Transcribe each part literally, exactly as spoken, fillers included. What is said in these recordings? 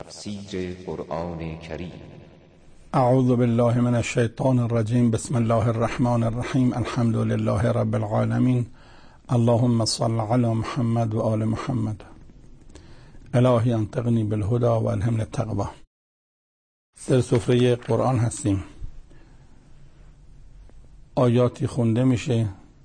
تفسیر قرآن کریم. اعوذ بالله من الشیطان الرجیم. بسم الله الرحمن الرحیم. الحمد لله رب العالمین. اللهم صل علی محمد و آل محمد. الهی انطقنی بالهدى و الهمنی التقوی. در سفره قرآن هستیم. آیاتی خونده میشه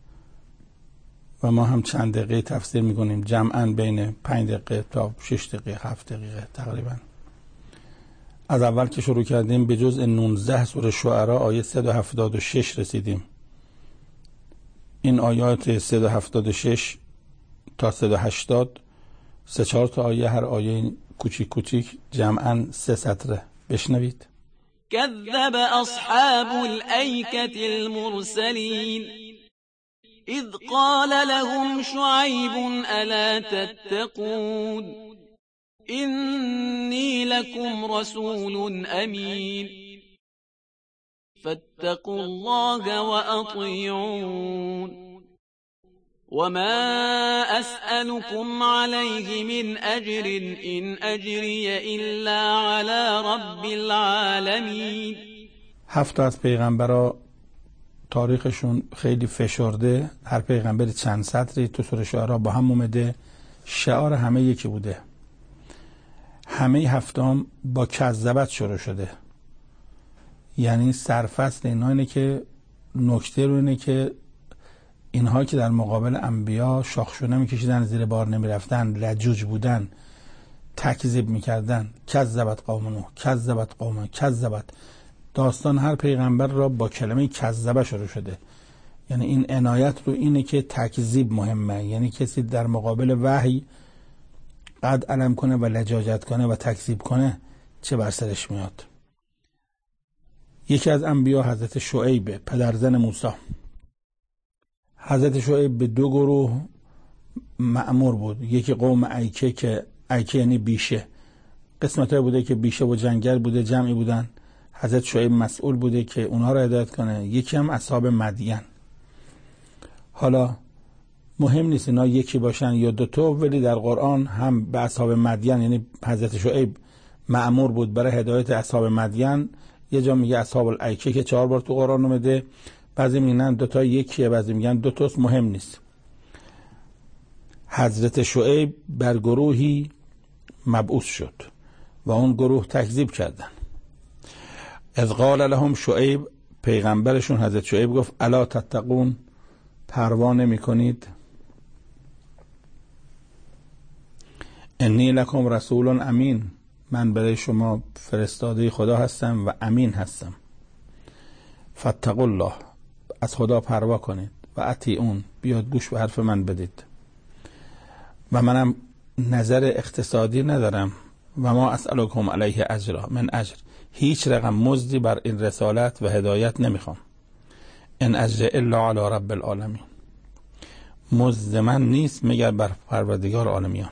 و ما هم چند دقیقه تفسیر میکنیم، جمعاً بین پنج دقیقه تا شش دقیقه هفت دقیقه تقریبا. از اول که شروع کردیم به جزء نوزده سوره شعراء آیه صد و هفتاد و شش رسیدیم. این آیات صد و هفتاد و شش تا صد و هشتاد، سه چهار تا آیه، هر آیه کوچیک کوچیک، جمعاً سه سطره. بشنوید. كذب أصحاب الأيكة المرسلين إذ قال لهم شعيب ألا تتقون إني لكم رسول أمين فاتقوا الله وأطيعون وما أسألكم عليه من أجر إن أجري إلا على رب العالمين. هفت از پیغمبرها تاریخشون خیلی فشرده، هر پیغمبری چند سطری تو سوره شعراء با هم اومده، شعار همه یکی بوده. همه هفتم با کذبت شروع شده، یعنی سرفصل اینا اینه که نکته رو اینه که اینها که در مقابل انبیا شاخشونه میکشیدن، زیر بار نمیرفتن، لجوج بودن، تکذیب میکردن. کذبت قوم نوح، کذبت قوم، کذبت. داستان هر پیغمبر را با کلمه کذبه شروع شده، یعنی این عنایت رو اینه که تکذیب مهمه، یعنی کسی در مقابل وحی قد علم کنه و لجاجت کنه و تکذیب کنه چه بر سرش میاد. یکی از انبیا حضرت شعیب، پدرزن موسی. حضرت شعیب به دو گروه مأمور بود. یکی قوم ایکه، که ایکه یعنی بیشه، قسمت‌های بوده که بیشه و جنگل بوده، جمعی بودن. حضرت شعیب مسئول بوده که اونها را هدایت کنه. یکی هم اصحاب مدین. حالا مهم نیست اینا یکی باشن یا دو تا، ولی در قرآن هم به اصحاب مدین، یعنی حضرت شعیب مأمور بود برای هدایت اصحاب مدین. یه جا میگه اصحاب الایکه که چهار بار تو قرآن اومده، بعضی میگن دو تا یکیه، بعضی میگن دو تاست، مهم نیست. حضرت شعیب بر گروهی مبعوث شد و اون گروه تکذیب کردن. اذ قال لهم شعیب، پیغمبرشون حضرت شعیب گفت الا تتقون، پروا نمی کنید؟ انی لکم رسول امین، من برای شما فرستاده خدا هستم و امین هستم. فاتقوا الله، از خدا پروا کنید. و اطیعون، بیاد گوش به حرف من بدید. و منم نظر اقتصادی ندارم. و ما اسألکم علیه اجرا من اجر، هیچ رقم مزدی بر این رسالت و هدایت نمیخوام. ان اجر الا علی رب العالمین، مزد من نیست مگر بر پروردگار عالمیان.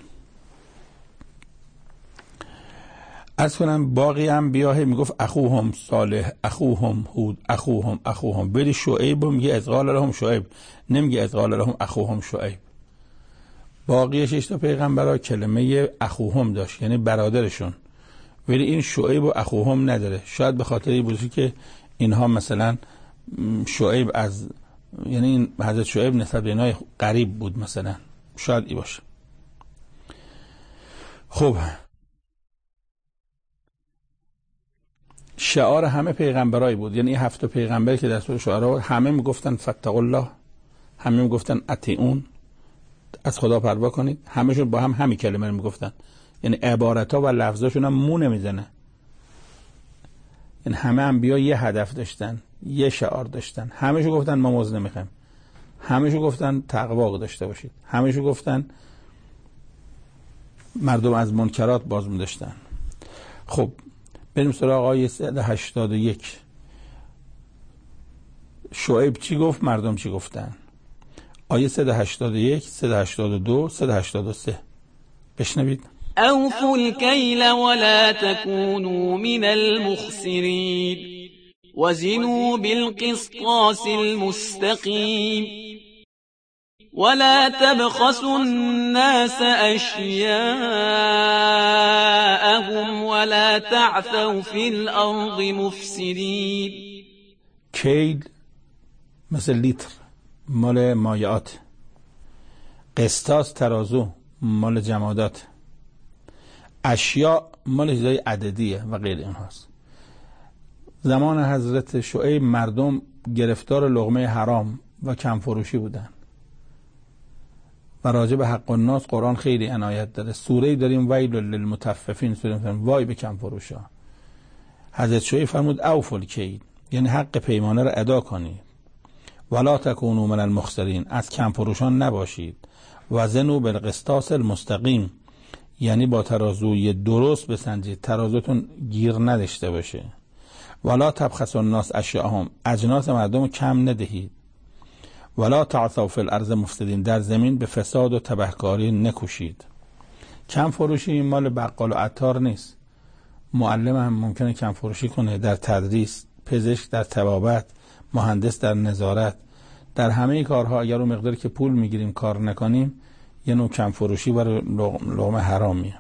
از کنم باقی انبیا میگفت اخوهم صالح، اخوهم هود، اخوهم اخوهم. ولی شعیب میگه اذ قال لهم شعیب، نمیگه اذ قال لهم اخوهم شعیب. باقی شش تا پیغمبرا کلمه اخوهم داشت، یعنی برادرشون، ولی این شعیب و اخوهم نداره. شاید به خاطر این باشه که اینها مثلا شعیب از، یعنی این حضرت شعیب نسبت به اینها قریب بود مثلا، شاید ای باشه. خب شعار همه پیغمبرایی بود، یعنی هفت پیغمبر که در سوره شعراء همه میگفتن فاتقوا الله، همه میگفتن اطیعون، از خدا پروا کنید. همه‌شون با هم همین کلمه رو میگفتن، یعنی عبارت‌ها و لفظاشون هم مو نمیزنه. یعنی همه انبیا یه هدف داشتن، یه شعار داشتن. همه‌شون گفتن ما مزد نمیخوایم، همه‌شون گفتن تقوا داشته باشید، همه‌شون گفتن مردم از منکرات باز می‌داشتن. خب بریم سراغ آیه صد و هشتاد و یک. شعیب چی گفت، مردم چی گفتن؟ آیه صد و هشتاد و یک، صد و هشتاد و دو، صد و هشتاد و سه. بشنوید. اوفوا الكيل ولا تكونوا من المخسرين وزنوا بالقسطاس المستقيم ولا تبخسوا الناس اشیاءهم ولا تعثوا فی الارض مفسدین. کیل مثل لیتر مال مایعات، قسطاس ترازو مال جمادات، اشیاء مال چیزای عددیه و غیر اینهاست. زمان حضرت شعیب مردم گرفتار لقمه حرام و کم فروشی بودن و راجع به حق الناس قرآن خیلی عنایت داره. سوره‌ای داریم ویل للمطففین، سوره فرمود وای به کم فروشا. حضرت شعیب فرمود اوفوا الکیل، یعنی حق پیمانه را ادا کنید. ولا تکونوا من المخسرین، از کم فروشان نباشید. وزنوا بالقسطاس المستقیم، یعنی با ترازوی درست بسنجید، ترازوتون گیر نداشته باشه. ولا تبخسوا الناس اشیاءهم، اجناس مردم کم ندهید. ولا تعثوا فی الارض مفسدین، در زمین به فساد و تبهکاری نکوشید. کم فروشی این مال بقال و عطار نیست. معلم هم ممکنه کم فروشی کنه، در تدریس، پزشک در طبابت، مهندس در نظارت، در همه کارها اگر اون مقداری که پول میگیریم کار نکنیم یه نوع کم فروشی برای لقمه حرامیه.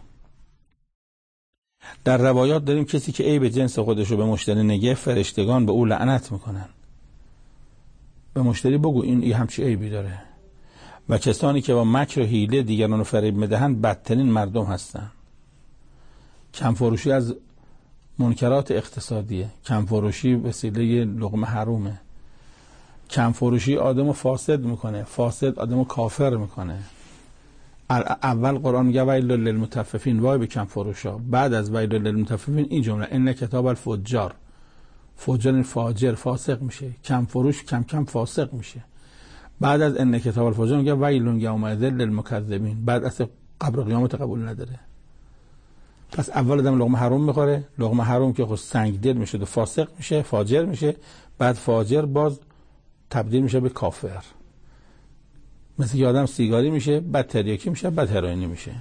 در روایات داریم کسی که عیب جنس خودشو به مشتری نگه فرشتگان به او لعنت میکنن. به مشتری بگو این ای همچی عیبی داره. و کسانی که با مکر و حیله دیگران رو فریب میدهند بدترین مردم هستن. کم فروشی از منکرات اقتصادیه. کم فروشی وسیله لقمه حرومه. کم فروشی آدمو فاسد میکنه، فاسد آدمو کافر میکنه. اول قرآن میگه ویل للمطففین، وای به کم فروشا. بعد از ویل للمطففین این جمله ان کتاب الفجار، فجار فاجر فاسق میشه، کم فروش کم کم فاسق میشه. بعد از ان کتاب الفجار میگه ویل یومئذ للمکذبین، بعد اصلا قبر قیامت قبول نداره. پس اول آدم لقمه حرام میخوره، لقمه حرام که خود سنگ دل میشه و فاسق میشه، فاجر میشه، بعد فاجر باز تبدیل میشه به کافر. مثل که آدم سیگاری میشه، بعد تریاکی میشه، بعد هروئینی میشه.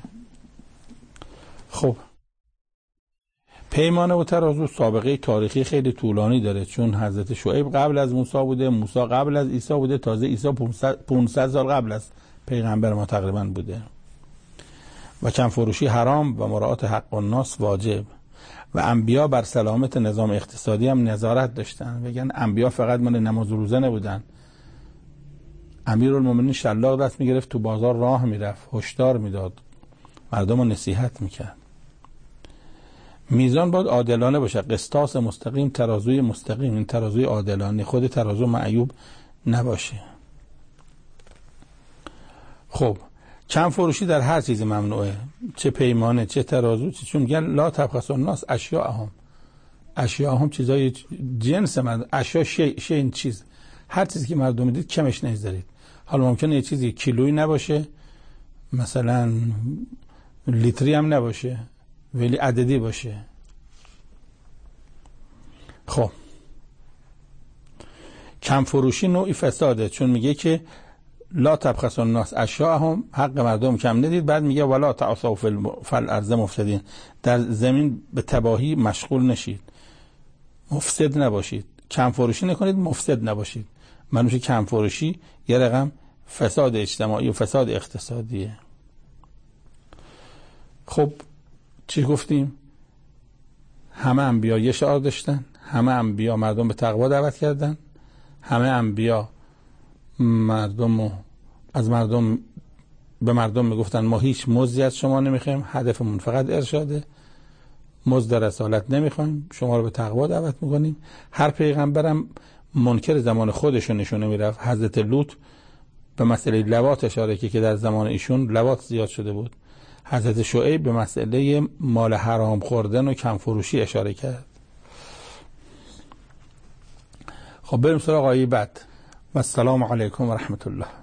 خب پیمانه و ترازو سابقه تاریخی خیلی طولانی داره، چون حضرت شعیب قبل از موسی بوده، موسی قبل از عیسی بوده، تازه عیسی پانصد سال قبل از پیغمبر ما تقریبا بوده. و کم فروشی حرام و مراعات حق الناس واجب. و انبیا بر سلامت نظام اقتصادی هم نظارت داشتن. بگن انبیا فقط من نماز و روزه نبودن. امیرالمومنین شلاق دست میگرفت تو بازار راه میرفت، هشدار میداد، مردم رو نصیحت میکرد. میزان باید عادلانه باشه، قسطاس مستقیم، ترازوی مستقیم، این ترازوی عادلانه، خود ترازو معیوب نباشه. خب کم فروشی در هر چیزی ممنوعه، چه پیمانه چه ترازو، چه چون میگن لا تبخسوا الناس اشیاءهم، اشیاءهم چیزای جنس مردم، اشیاء شی شی این چیز، هر چیزی که مردم میدید کمش نذارید. حالا ممکنه یه چیزی کیلویی نباشه، مثلا لیتری هم نباشه، ولی عددی باشه. خب کم فروشی نوعی فساده، چون میگه که لا تبخسوا الناس اشیاءهم، حق مردم کم ندید. بعد میگه ولا تعثوا فی الارض مفسدین، در زمین به تباهی مشغول نشید، مفسد نباشید. کم فروشی نکنید، مفسد نباشید. منوش کم فروشی یه رقم فساد اجتماعی و فساد اقتصادیه. خب چی گفتیم؟ همه انبیا یه شعار داشتن، همه انبیا مردم به تقوا دعوت کردن، همه انبیا مردم از مردم به مردم میگفتن ما هیچ مزدی از شما نمیخوایم، هدفمون فقط ارشاده، مزد رسالت نمیخوایم، شما رو به تقوا دعوت میکنیم. هر پیغمبرم منکر زمان خودشون نشونه میرفت. حضرت لوط به مسئله لواط اشاره که که در زمان ایشون لواط زیاد شده بود. حضرت شعیب به مسئله مال حرام خوردن و کم فروشی اشاره کرد. خب بریم سراغ آیه بعد. و السلام علیکم و رحمت الله.